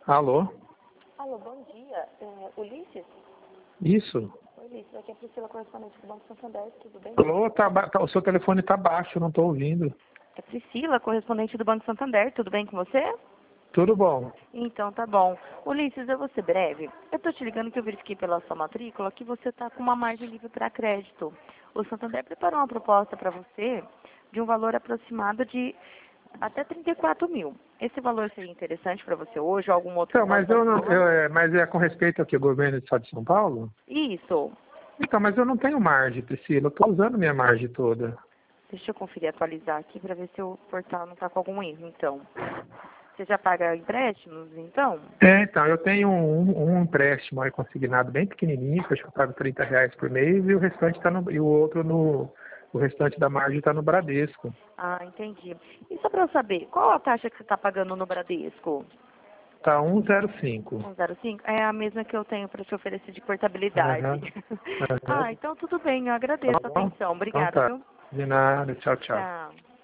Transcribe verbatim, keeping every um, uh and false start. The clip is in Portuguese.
Alô? Alô, bom dia. É, Ulisses? Isso. Oi, Ulisses. Aqui é a Priscila, correspondente do Banco Santander. Tudo bem? Alô, tá, ba- tá- o seu telefone tá baixo, não tô ouvindo. É Priscila, correspondente do Banco Santander. Tudo bem com você? Tudo bom. Então, tá bom. Ulisses, eu vou ser breve. Eu tô te ligando que eu verifiquei pela sua matrícula que você tá com uma margem livre para crédito. O Santander preparou uma proposta para você de um valor aproximado de até trinta e quatro mil. Esse valor seria interessante para você hoje ou algum outro Então, momento mas da eu não, sua? eu, é, mas é com respeito ao que o governo do Estado de São Paulo? Isso. Então, mas eu não tenho margem, Priscila. Eu tô usando minha margem toda. Deixa eu conferir, atualizar aqui para ver se o portal não está com algum erro, então. Você já paga empréstimos, então? É, então, eu tenho um, um empréstimo aí consignado bem pequenininho, que eu acho que eu pago trinta reais por mês, e o restante tá no, e o outro no, o restante da margem está no Bradesco. Ah, entendi. E só para eu saber, qual a taxa que você está pagando no Bradesco? Tá um zero cinco. um zero cinco? É a mesma que eu tenho para te oferecer de portabilidade. Aham. Ah, Aham. então tudo bem, eu Tá agradeço a bom? atenção. Então Obrigada, tá. viu? De nada. Tchau, tchau. Tchau.